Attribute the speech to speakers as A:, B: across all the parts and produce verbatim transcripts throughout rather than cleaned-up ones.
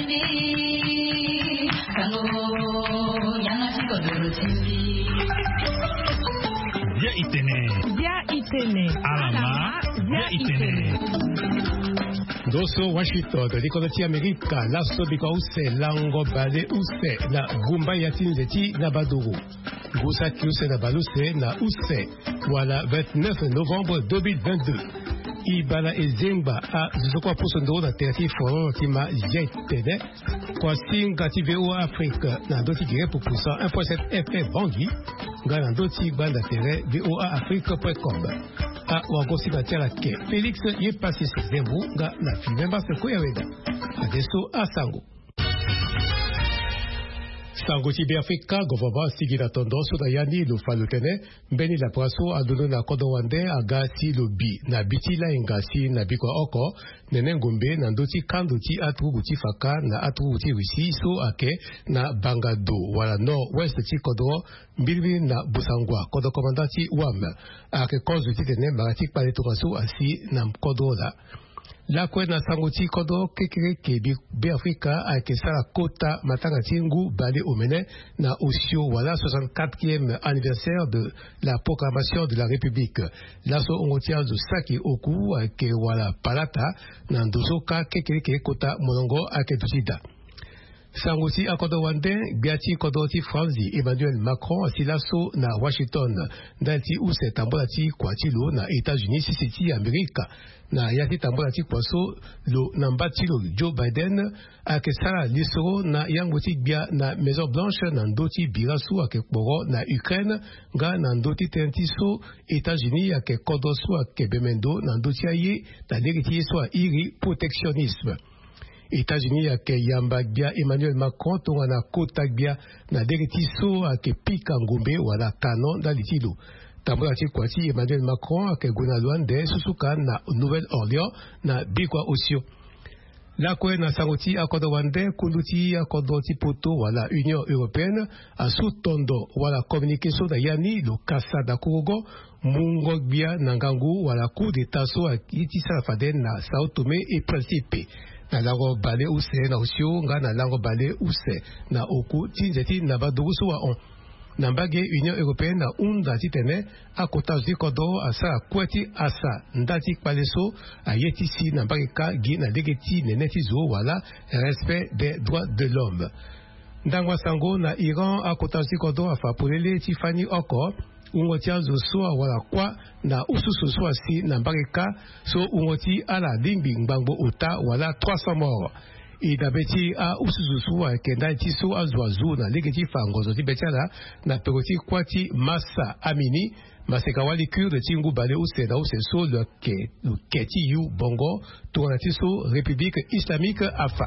A: Via Itene.
B: Via Itene.
A: Alama. Via Itene.
C: Doso Washington, Rikoloti Amerika, Lasso Bikause, Lango Bale Use, na Gumba Yatinzeti, na Baduru. Gousa Kiuse na Baluse, na Use, voilà, vingt-neuf novembre deux mille vingt-deux. Ibala Ezemba a Zoko Posondo na Terati Foron Tima Jetene, Kwasinga T V O Afrique, na Doti Gire pour Poussa un point sept F M Bangui, Galan Doti Banda Terre, V O A Afrique point com. A Wagosi Batela Ke, Félix Yé Passé Zembo, Ga na Fimemba Seko Yaweda, Adesso a Sango. Sango Tibi Afrika, Govaba Sigida Tendance, Dayani, le Falutene, Beni la Praso, Adono na Kodowande, Agasi, le Bi, na Biti la Ingasi, na Biko Oko, Nenengombe, Nandoti Kandoti, Atrubuti Faka, na Atrubuti Russi, So Ake, na Bangado, Wala Nord-Ouest Ti Kodo, Mbilvi na Busangwa, Kodo Komandati Ouam, Ake Konzuti Tene, Maratik Paletoraso, Asi, Nam Kodola. La kwena sangoti kodo kekere kebi be Afrika ake sala kota matanga tingu bale omene na Osio wala soixante-quatrième anniversaire de la proclamation de la République. Laso ongotia zo saki oku ake wala palata na ndozoka kekere ke kota monongo ake tusida. Sangoti akodo wande biati kodoti Franzi Emmanuel Macron asilaso na Washington dalti use tambolati kwa tilo na États-Unis sisiti Amerika na yati tambolati kwaso lo nambati lo Joe Biden akesala lisoro na yangoti bia na Maison Blanche na ndoti birasu akekporo na Ukraine ga na ndoti tentiso États-Unis akekodoso akebemendo na ndoti aye na deriti so iri protectionnisme. États-Unis yake yamba bia Emmanuel Macron tonga na kota bia na dereti so ake pika ngombe wala kanon da litilo. Tambola ti kwati Emmanuel Macron ake gona luande susuka na Nouvelle-Orléans na bikwa Osio. La kwe na sangoti akodo wande kunduti akodo ti poto wala Union Européenne a sutondo wala communication da yani lo kasa da kurugo mungo bia nangangu wala coup d'état so iti salafaden na Sao Tomé et Principe. Na lango bale use na Osio nga na lango bale use na oku tinzeti na badugusu wa on. Nambage Union Européenne na unda titene akota zikodo asa kweti asa ndati paleso ayetisi nambage ka gi na degeti neneti zo wala respect des droits de l'homme. Ndangwa sango na Iran akota zikodo afa polele tifani oko ungotia zo soa wala kwa na ususu soa si nambage ka so ungoti ala limbi ngbango uta wala trois cents morts. Idabeti a usuzusu wa kenda tiso azwazu na legeti fangozo ti betala na pegoti kwati masa amini masekawali kurde tingu bale useda useso le ke le keti yu bongo tourna tiso République islamique afa.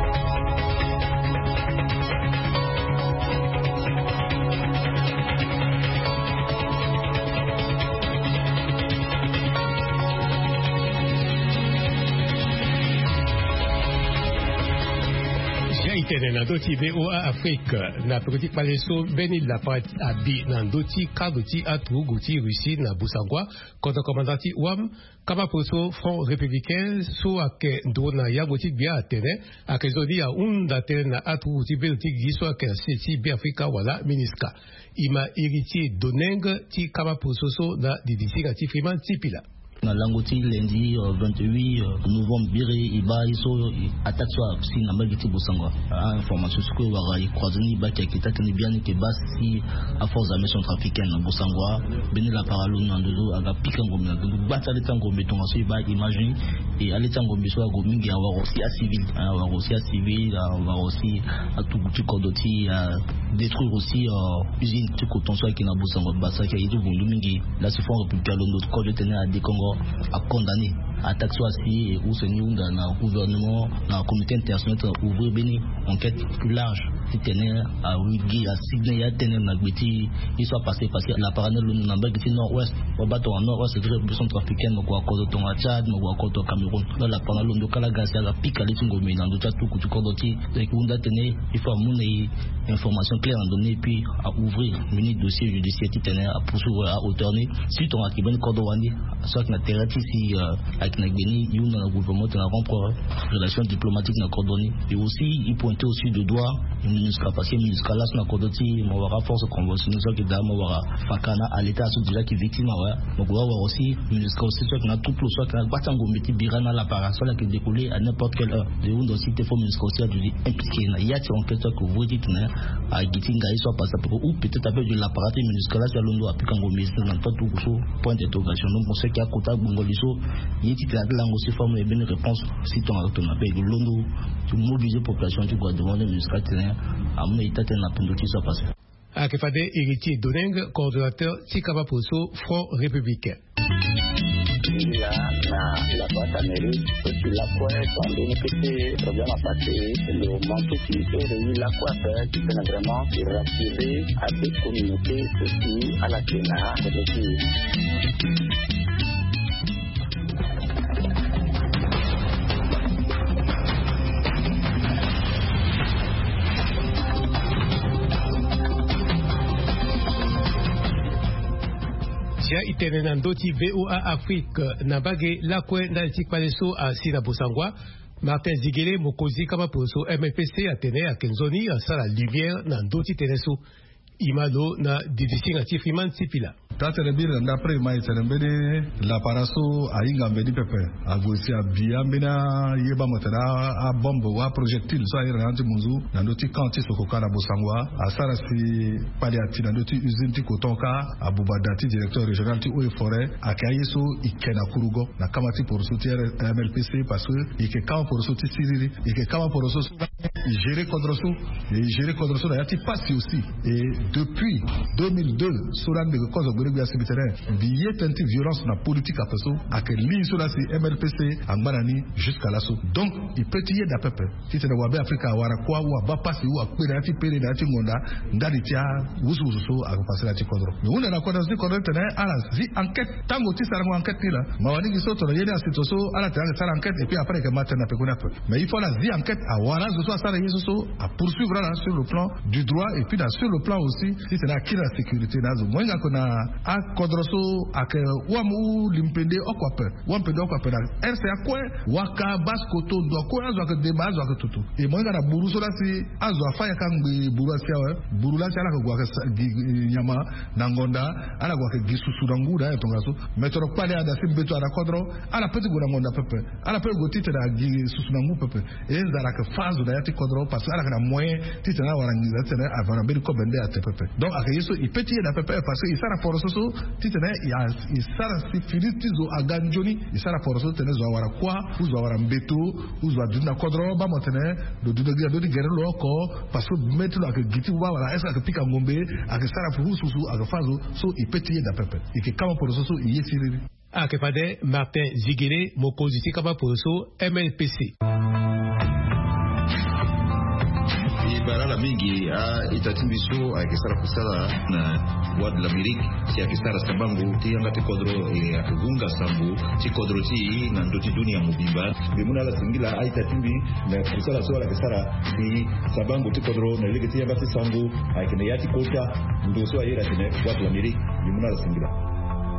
C: Na doti V O A Afrique na petit paleso beni la pat abi na doti kadoti atu guti Russie na Busangwa contre commandati Ouam kama poso Front Républicain so ake ndona yagoti bia atene akezodi a unda tene na atu guti belti giso ake seti bia Afrika wala miniska ima iriti doneng ti kama poso so na didisiga ti friman tipila.
D: Na langoti lundi vingt-huit novembre bire iba iso attaque soit si na magiti Busangwa information ce que wara croisani ba ki kita tani bien que basi à force armée centrafricaine Busangwa beni la paralo nandolo aga pika ngombe na bata le tango beton so iba imagine et ale tango biso go mingi avoir aussi à civil avoir aussi à civil avoir aussi à tout petit kodoti à détruire aussi usine tout coton soit qui na Busangwa basa ki itu bundu mingi la se font républicain l'autre code tenait à des Congo à condamner attaque soit si ou ce nous dans le gouvernement dans le comité international ouvrir béni enquête plus large tenir à Wigi à Sydney à tenir na gbeti ils sont passés parce que la parane le namba gbeti nord-ouest au bateau en nord-ouest c'est très centre africain mo kwa kodo tonga Tchad mo kwa kodo Cameroun dans la parane le ndokala gasi la pika les ngo mina ndo tatu ku kodoti et kunda tenir il faut mon information claire en donner puis à ouvrir mini dossier judiciaire qui tenir à poursuivre à hauteur ni si ton akiben kodo wani soit na terati si avec na gbeni you na gouvernement na rompre relations diplomatiques na cordoni et aussi il pointait aussi de doigt une MINUSCA parce que MINUSCA là na cordoti mo wara force conventionnelle so que da mo wara fakana à l'état so déjà qui victime ouais mo wara aussi MINUSCA aussi so que na tout plus so que na batango meti birana la para so là qui décoller à n'importe quelle heure de où aussi te faut MINUSCA aussi du impliqué na y a en fait que vous dites na à gitinga ils sont passé pour ou peut-être avec de l'appareil MINUSCA là c'est l'ondo appliquer en gomis dans tout so point d'interrogation donc on sait qu'il y a kota bongoliso y est là langue aussi forme et bien réponse si ton ton appel de l'ondo tu mobiliser population tu dois demander MINUSCA à mon état de la pendule qui s'est passé.
C: Akefade Héritier Doneng, coordonnateur Tikaba Poso, Front Républicain.
B: Il y a la boîte à mairie, sur la quoi, quand on était problème à passer, le manque de la quoi faire, qui peut vraiment rassurer à des communautés, aussi à la Sénat,
C: Tia itenenandoti V O A Afrique nabage lakwe ndaliti kwaleso a Sina Bosangwa Martin Zigele mokozi kama poso M L P C atene a Kenzoni a sala lumière nandoti teneso imalo na divisinga tifriman sipila
E: tatere bira ndapre mai terembele la paraso a inga mbedi pepe a gosi a bia mbena yeba motera a bombo wa projectile so ira nanti munzu na ndoti kanti sokoka na Bosangwa a sara si paliati na ndoti usine ti kotonka a bubadati directeur régional ti eaux et forêt a kayeso ikena kurugo na kamati poroso ti M L P C parce que ike kama poroso ti siriri ike kama poroso gérer kodroso et gérer kodroso na yati passi aussi et depuis deux mille deux soran de cause de Gouya Sibiterrain billet tenti violence na politique à peso à que ligne sur la M L P C en banani jusqu'à l'assaut donc il peut y da pepe si c'est wabe Africa wara kwa wa ba passi ou a kwena ti pere na ti ngonda ndali tia wusu wusu so a passer la ti kodro mais on a kodro ti kodro tena ala zi enquête tango ti sara enquête là mawani ki soto yene asitoso ala tena sara enquête et puis après que matin na pe kuna mais il faut la zi enquête à wara zo so sara yeso so à poursuivre là sur le plan du droit et puis sur le plan aussi si c'est la qui la sécurité nazo mwenga kona a kodroso ak wamu limpende okwape wampende okwape na R C A kwe waka baskoto ndo ko azo ak de bazo ak tutu e mwenga na buru so la si azo afaya kangbe buru asia we buru la sala ko gwa nyama na ngonda ala gwa ke gisusu ngura etongaso metoro pale ada simbeto ala kodro ala peti gura ngonda pepe ala pe gotite da gisusu ngu pepe e nzara ke fazo da yati kodro parce ala kana moyen tite na warangiza tena avana beri ko bende ate pepe donc ak yeso ipeti da pepe parce que isara foroso tite na ya isara si filitizo aganjoni isara foroso tena zo wara kwa uzo wara mbeto uzo aduna kodro ba motene do do do do gere loko parce que metlo ak giti wa wala est-ce que pika ngombe ak sara fususu ak fazo so ipeti da pepe ike kama foroso so yesiri
C: akepade Martin Zigele mokozi kama foroso M L P C
F: barala mingi a itatimbiso a kisara kusala na wad la mirik si a kisara sabangu ti anga te kodro e agunga sambu ti kodro ti na ndoti dunia mubimba bimuna la singila a itatimbi na kusala so la kisara ti sabangu ti kodro na lege ti anga ti sambu a kene yati kota ndo so ayira tene wad la mirik bimuna la singila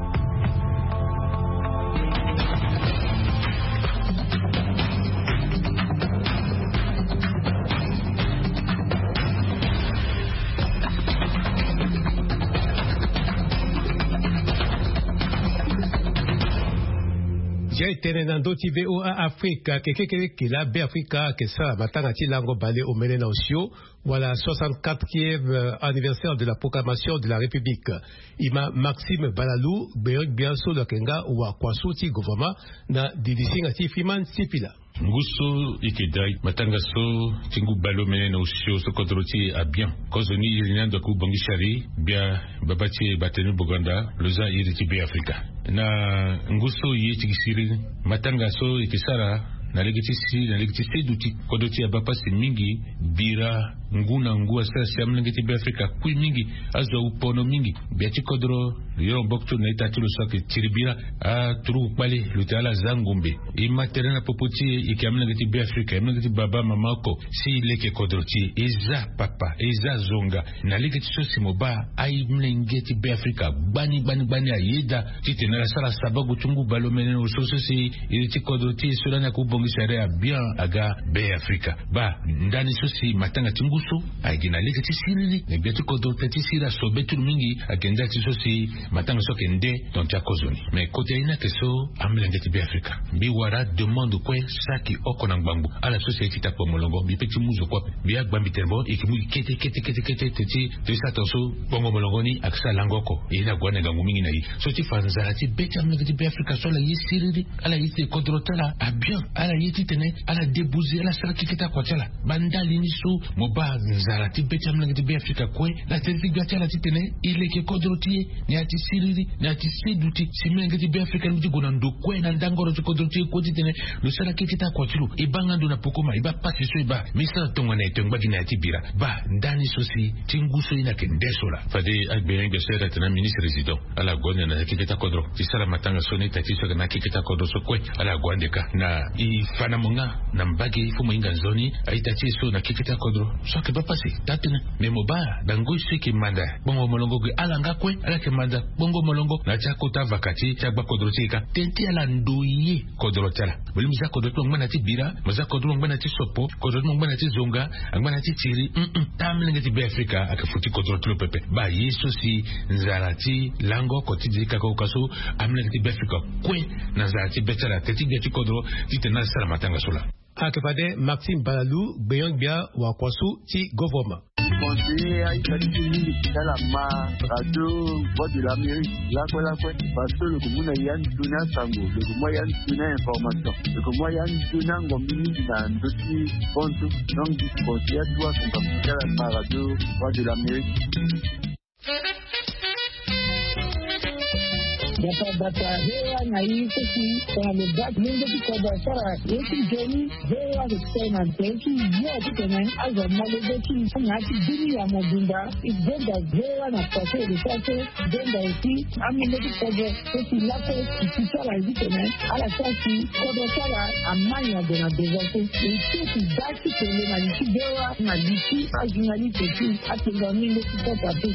C: J'ai été dans d'autres V O A Afrique, quelqu'un qui l'a bé Africa, qui ça, maintenant, il a balé au Mélène Osio, voilà, soixante-quatrième anniversaire de la proclamation de la République. Il m'a Maxime Balalou, bien sûr, le Kenga, ou à Kwasuti, gouvernement, na division à Tifiman, Sipila.
A: Nguso ikidai matangaso tingu balo mene usio sokodroti a bien kozoni irinando ku bangishari bia babati batenu Buganda loza iriti be Afrika na nguso yitikisiri matangaso ikisara na legitisi na legitisi duti kodoti abapasi mingi bira nguna ngua sasa mlengeti be Afrika kui mingi azo upono mingi biati kodro yo bokto na itatu soke tiribira a turu kwali lutala zangumbe imaterana popoti ikamlengeti be Afrika mlengeti baba mamako si leke kodroti eza papa eza zonga na leke sosi moba ai mlengeti be Afrika bani bani bani ayeda tite na sala sababu tungu balomene no sosi iliti kodroti solana kubongisha bien aga be Afrika ba ndani sosi matanga tinguso agina leke tisirili ne biati kodroti tisira sobetu mingi agenda tisosi matanga soke nde tontia kozoni mais kote ina keso amlengeti be Afrika bi wara demande kwe saki okona ngbangu ala society tapo molongo bi peti muzo kwa bi agbambi tembo ikimu kete kete kete kete teti tesa toso bongo molongo ni aksa langoko ina gwana ngangu mingi na yi so ti fanzara ti beti amlengeti be Afrika so la yisirili ala yite kodrotala a bien ala yiti tene ala debuzi ala saraki kita kwa tala bandali nisu moba nzara ti beti amlengeti be Afrika kwe la tenti gati ala ti tene ile ke kodrotie ni ati sirili ni ati seduti simlengeti be Afrika mti gona ndokwe na ndangoro ti kodrotie kwa ti tene lo saraki kita kwa tilu ibanga ndo na pokoma iba pasi so iba misa tonga na itongba gina ati bira ba ndani sosi tinguso ina kendesola fade agbenga sera tena ministre resident ala gona na kita kodro ti sala matanga sone tati so na kita kodro so kwe ala gwandeka na ifana munga na mbagi fumo inga nzoni aitati so na kita kodro so ke ba pasi tatena memoba dango siki manda bongo molongo ge ala ngakwe ala ke manda bongo molongo na chakota vakati chagba kodrotika tenti ala ndoye kodrotala buli mza kodroto ngwana ti bira mza kodro ngwana ti sopo kodroto ngwana ti zonga ngwana ti tiri mm tamlenge ti be Afrika akafuti kodroto pepe ba yeso si nzarati lango kotidika ko kaso amlenge ti be Afrika kwe na nzarati betala teti gati kodro titena sala matanga sola
C: akepade Maxime Balalu beyong bia wa kwasu ti government
B: conseiller à Italie dans la ma radio voix de l'Amérique là quoi là quoi parce que le commun y a une donnée sango le commun y a une donnée information le commun y a une donnée ngomini dans dossier compte donc du conseiller doit qu'on capter dans la radio voix de l'Amérique.
G: Data data hewa na hii sisi kwa mabaki mingi kwa sara yetu jeni hewa kutena teki yote tena aza malezeki ngati dini ya mobunda ibenda hewa na pase de sase benda isi amileki kwa sisi lapo kisara hivi tena ala sasi kwa sara amanya de na bezate isi dati tele na isi hewa na isi ajinali teki atenga mingi kwa papi.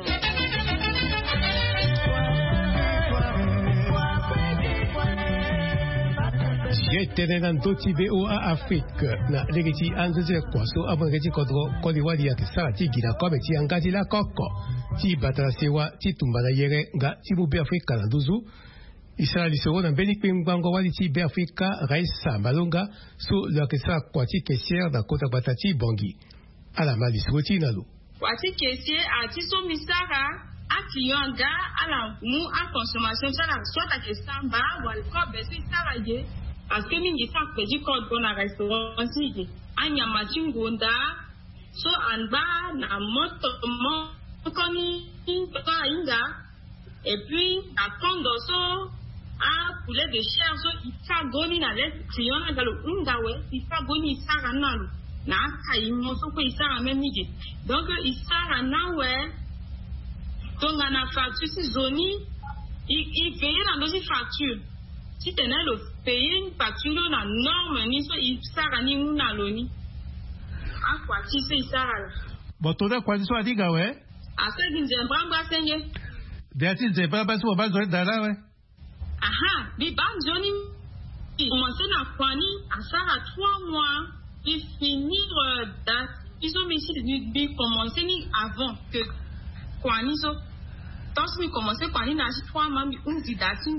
C: Jetenan doti B O A Afrique na legeti anzeze kwaso abangeti kodro koliwali ya kisati gina kometi angati la koko ti batala sewa ti tumbana yere nga ti bu be Afrika na duzu Israeli soro na beni kwimbango wali ti be Afrika raisa malonga su la kisa kwati kesier na kota batati bongi ala mali swoti nalu
H: kwati kesier ati so misara ati yonga ala mu a consommation sala soit a kesamba wal ko be si sala ye parce que mingi sa peji code pour na restaurant si anya machingonda so anba na moto mo koni to inga et puis à kondo so a poulet de chair so ita goni na le tiona galo ungawe ita goni sara nalu na kai mo so ko isara même midi donc isara nawe donc na facture si zoni il paye dans nos factures. Si tu as payé une facture, la norme, ni so isara ni muna loni. A quoi tu sais isara?
I: Bon, tu as quoi tu as dit, ouais?
H: A ce qui nous embrasse, seigneur.
I: D'ailleurs, tu sais pas parce qu'on va jouer dans ouais.
H: Aha, bi ban joni. Commencer na kwani, à ça à trois mois, et finir date. Ils ont mis ici de commencer ni avant que kwani so. Donc, si commencer par une âge trois mois, une didactique,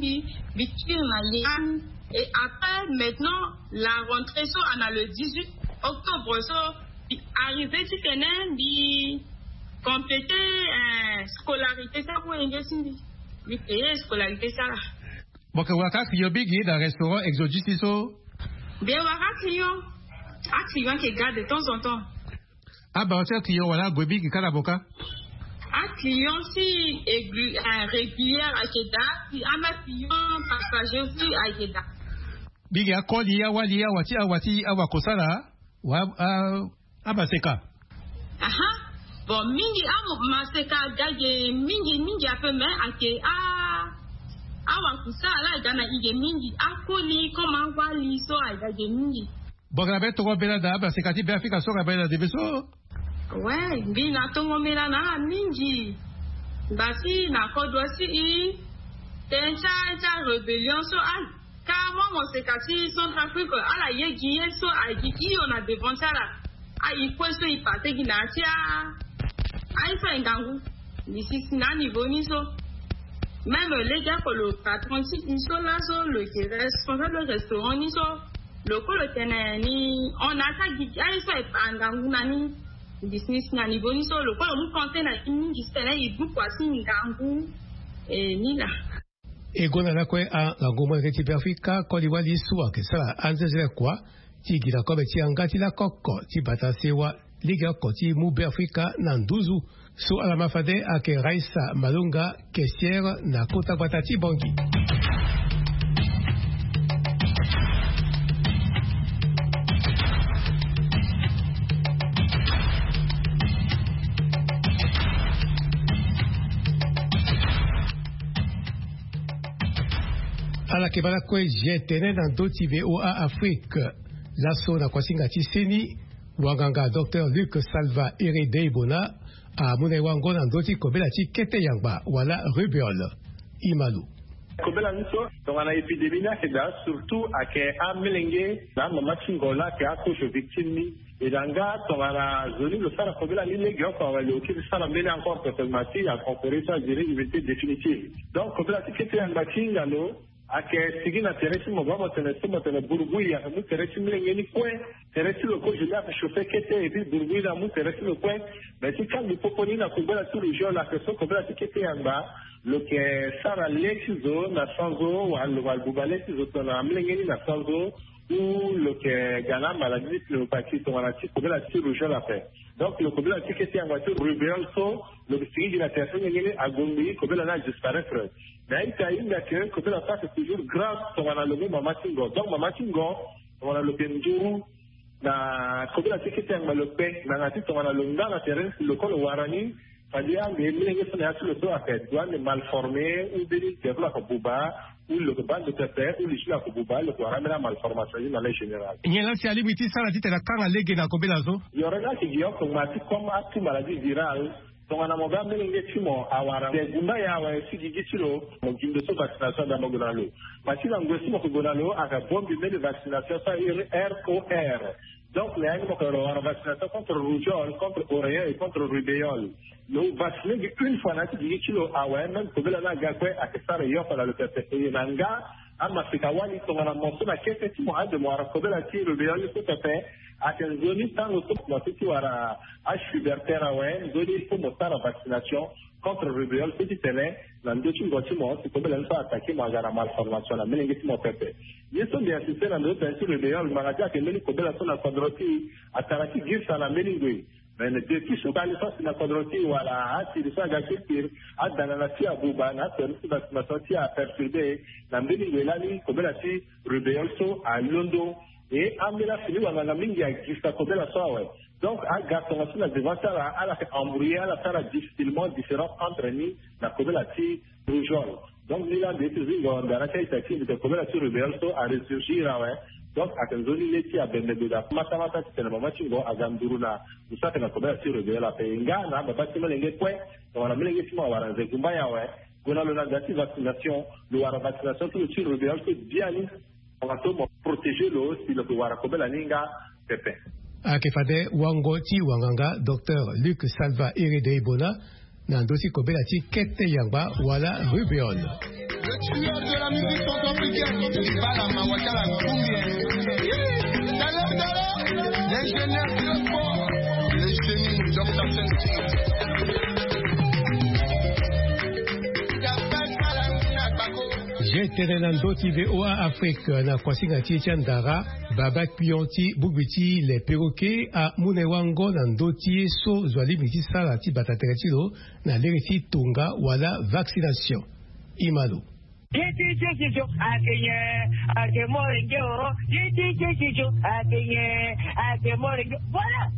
H: et après, maintenant, la rentrée, so, on a le dix-huit octobre, so, arrivé, tu tenais, di compléter, euh, scolarité, ça, pour une di payer scolarité, ça.
I: Bon, que waka client big, dans le restaurant, exotique, so.
H: Bien, waka client, un client qui garde de temps en temps.
I: Ah, bah, c'est un client, voilà, gobi, qui a la boca.
H: Un client si régulier à Jeddah, si un client passager aussi à Jeddah.
I: Bigi akoli ya wali ya wati awati awakosala wa abaseka.
H: aha bon mingi amo maseka gaje mingi mingi ape me ake a awa kusala gana ige mingi akoli koma wali so gaje mingi
I: bogabe to bela da ba sekati be Afrika so bela de beso
H: ouais bina tongo mela na mingi basi na kodwasi i tencha cha rebellion so al kama mo sekati Centrafrique ala yegi so aji iyo na devantara a ikweso ipate ginatia ai fa ngangu d'ici na niveau ni so même les gars que le patron si ils sont là so le qui est responsable du restaurant ni so le ko le tenani on a ta gi ai so ngangu nani business na niveau ni so le ko mu compter na kimi gi tena ibu kwa si ngangu e ni la
C: e gona na kwe a ngoma ke ti Afrika ko di wali suwa ke sala anzeze kwa ti gira ko be ti angati la kokko ti batasewa liga ko ti mu be Afrika na nduzu so ala mafade ake Raisa Malunga caissière na kota batati bangi ala ke bala kwe jetene na doti V O A Afrique la so na kwasinga ti seni waganga Docteur Luc Salva Iridei-Bona a mune wango na doti kobela ti kete yangba wala rubeole imalu
J: kobela niso tongana epidemie na keda surtout ake amelenge na mama chingola ke akosho victime ni edanga tongana zoni lo sala kobela ni legi ko wale okiri sala mbele encore totalement ya conférence durée unité définitive donc kobela ti kete yangba chingalo ake sigina teresi mo baba tene sima tene burbuya mu teresi mlenge ni kwe teresi lo ko jela fa chauffer kete et puis burbuya mu teresi lo kwe mais si quand il poponi na kobela tout le jour la question kobela ti kete yangba lo ke sara lexizo na sanzo wa lo balbubale zo tona mlenge ni na sanzo ou le que gana maladie le paquet to wana ti kobela ti le jour la fait donc le kobela ti kete yangba to rubeol so le sigi la personne ngene agombi kobela na disparaître mais il y a une que kobela ça c'est toujours grave to wana le mama tingo donc mama tingo wana le penduru na kobela ti kete yangba le pe na ngati to wana le ngana terrain le ko le warani c'est-à-dire les mlenge sont là sur le dos à fait douane mal formé ou des développement ko buba ou le bande de terre ou le chila ko buba le ko ramena malformation dans les général
I: nyela si alimiti sala ti tena kanga lege na kobela zo
J: yorena ki giyo ko mati comme atu maladie virale tongana mo ba mlenge timo awara de gumba ya wa si gigi tilo mo gindo so vaccination da mogonalo mati na ngosi mo ko gonalo aka bombi de vaccination ça R O R donc les animaux qui ont la vaccination contre le rougeole, contre l'oreille et contre le rubéole. Nous vaccinons une fois na ti kilo awa même kobela na gakwe akesara yo para le pepe et nanga ama fikawani tongana monso na kete ti mo ade mo ara kobela ti rubéole ko pepe atenzoni tango to mo ti wara H pubertaire ouais zoni pour mo tara vaccination contre le rubéole petit télé na ndochi ngoti mo ti kobela nfa attaquer mo agara malformation na melenge ti mo pepe yeso de assisté na ndo tanti rubéole magaja ke meli kobela so na quadroti ataraki gisa na melingwe mais depuis ce cas là c'est na quadroti wala ati de ça gakir adana na ti abuba na tersi vaccination ti a perturbé na melingwe lani kobela ti rubéole so a londo et amela fini wanga mingi ya gisa kobela so ouais donc à garçon aussi la devantara à la embrouiller à la faire difficilement différent entre ni la kobela ti rougeole donc ni la décision on dara kai taki de kobela ti rubéole so a ressurgir ouais donc à zone leti a bende de la mata mata ti na mama chingo aganduru na usaka na kobela ti rubéole a pe ngana baba ti melenge kwe on a melenge ti mo wara ze kumbaya ouais gona le na gati vaccination le wara vaccination tout le ti rubéole so bien ni on va tout protéger le si le wara kobela ninga pepe
C: akefade wango ti wanganga Docteur Luc Salva Iridei-Bona na dosi kobela ti kete yangba wala rubéole.
K: Le tueur de la musique centrafricaine, Balama Wakala Kumbien. Dala Dala, l'ingénieur de sport, le génie Docteur Sensi.
C: Jetene na ndoti V O A Afrique na kwasinga ti chandara baba pionti bubuti les perroquets a munewango na ndoti so zwali miti sala ti batatere ti lo na leriti tunga wala vaccination imalo
L: Yiti chicho akenye akemorenge o yiti chicho akenye akemorenge voilà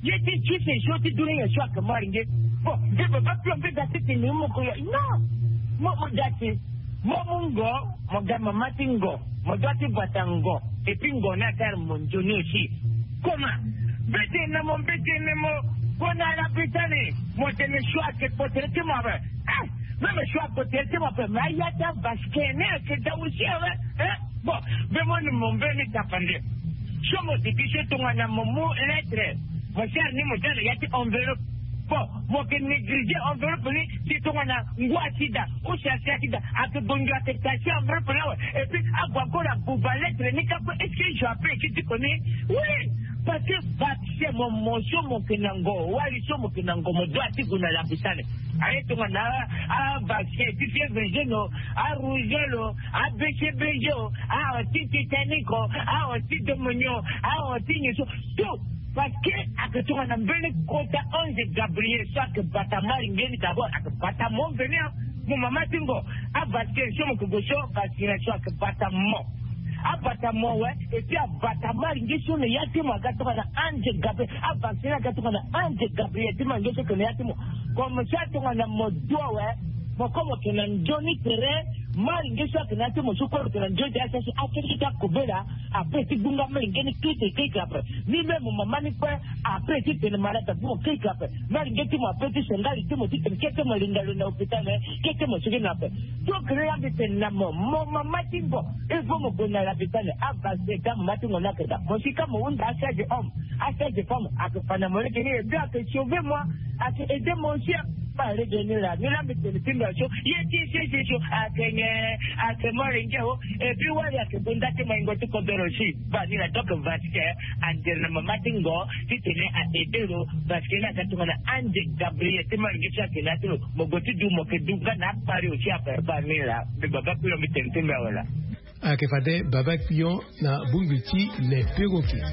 L: yeti chise shoti during a shot kamaringe bo je ba plombe dati tini mo ko no mo mo dati mo mungo mo gama matingo mo dati batango e pingo na kar monjoni si koma bete na mo bete na mo kona la pitane mo tene shot ke potere mo ba ah meme shot potere mo ba mayata baskene ke dawusi eh bo be mo mo mbeni tapande somo dipishe tungana mo mu lettre mo cher ni mo tele yati enveloppe bo mo ke négligé enveloppe ni si tungana ngwatida o chercher akida akubonga affectation enveloppe là et puis agwa ko la bouba lettre ni ka est-ce que je appelle qui tu connais oui parce que c'est mon motion mon kenango wali somo kenango mo doit tiguna la bitane aye tungana a vaccin tu fais végéno a rougelo a bcbjo a titanico a tidomonio a tinyeso tout parce que akatoka na mbele kota onze Gabriel soit que batamari ngeni d'abord ak batamon venir mon maman tingo a vaccination mo kugosho vaccination ak batamon a batamon ouais et puis a batamari ngeni so ne yati mo akatoka na anje Gabriel a vacciner akatoka na anje Gabriel timo ngeni so ne yati mo comme ça tonga na modo ouais mo como que na Johnny Terre mari ngeni so na timo so ko na Johnny asa so akiri kubela après ti bunga mari ngeni kite kite après ni même maman ni quoi après ti tene malata pour kite après mari ngeni mo après ti sengali ti mo ti kete mo lingalo na hôpital kete mo sigi na après donc rien de tene na mo maman timbo il faut mo bona la hôpital avance comme mati mo na keda mo si comme on asa de homme asa de femme akufana mo ngeni e bien que sauver moi à aider mon chien pas les donner là mais là mais tene timbo so yeti c'est so akenye akemore ngeo e puis wali akebonda te maingo to kodoro si ba ni la donc vasque ande na mama tingo titene a edero vasque na katunga na anje Gabriel te maingo chake na tiro mogoti du mo ke duga na pari o chia per ba ni la be baba pilo mi tente me wala
C: akefade baba pion na bunguti les perroquets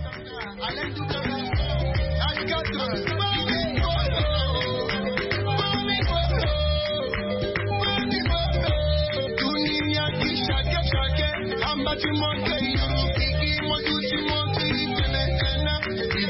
K: Tu montes, tu montes, tu montes, tu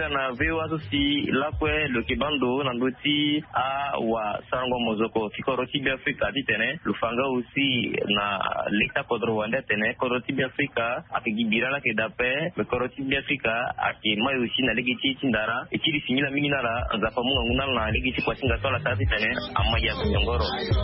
M: Ega na vewa susi lakwe lo kibando na ndoti a wa sango mozoko kikoroti bi Afrika ditene lufanga aussi na l'État kodro wande tene koroti bi Afrika akigibira la kedape le koroti bi Afrika akimayo aussi na legiti tindara ekiri simila minara nzapa munga nguna na legiti kwa singa sola tati tene amaya ngoro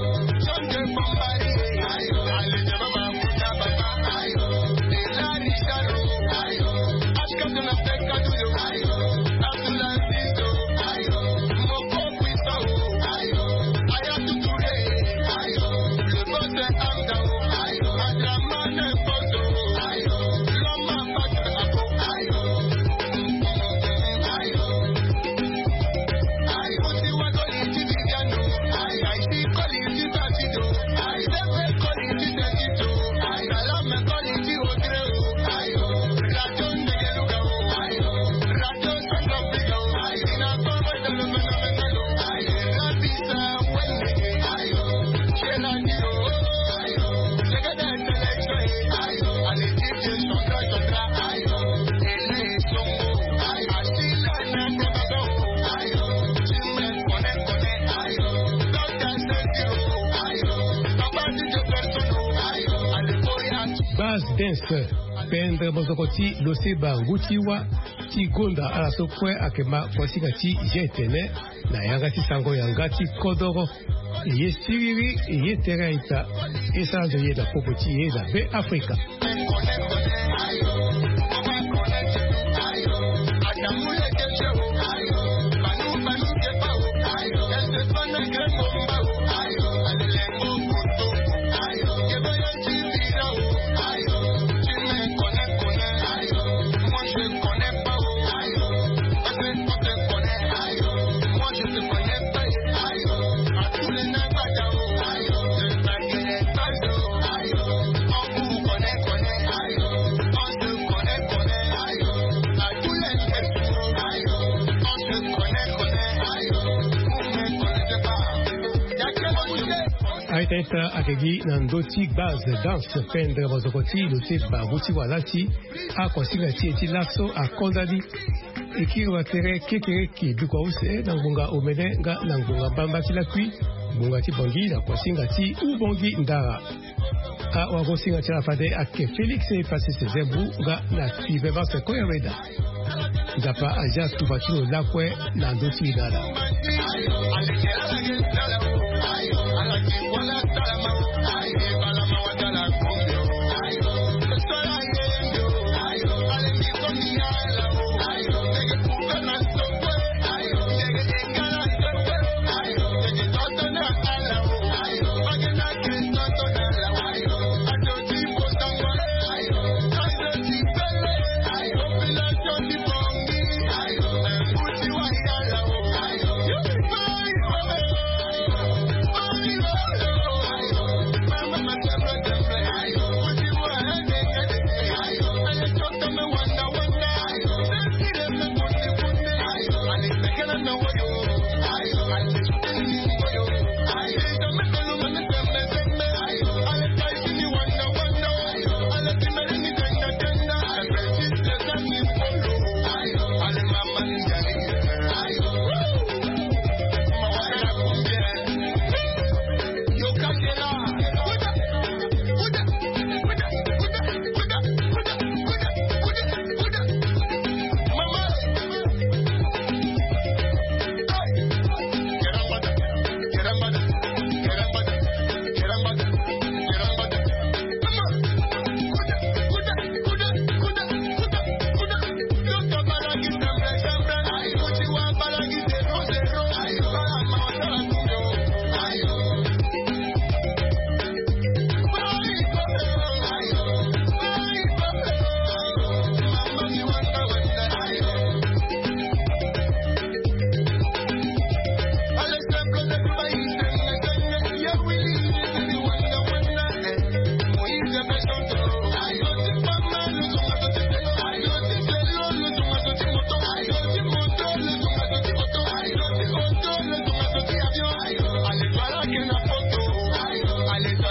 C: Dance pendre bozokoti loseba ngutiwa tigonda ala sokwe akema kwasika ti jetene na yanga ti sango yanga ti kodoro ye siriri ye teraita esanzo ye da popoti ye da be Afrika Aiteta akegi nandoti base danse pendre bozokoti lote babuti walati akwasika ti eti laso akondali ekiri watere kekere ki bikwa use na ngunga omene nga na ngunga bamba ti lakui ngunga ti bongi na kwasinga ti ubongi ndara a wakosinga ti lafade ake Felix e pasi sezembu nga na twive vase koyareda nzapa aja tuvatino lakwe na ndoti idala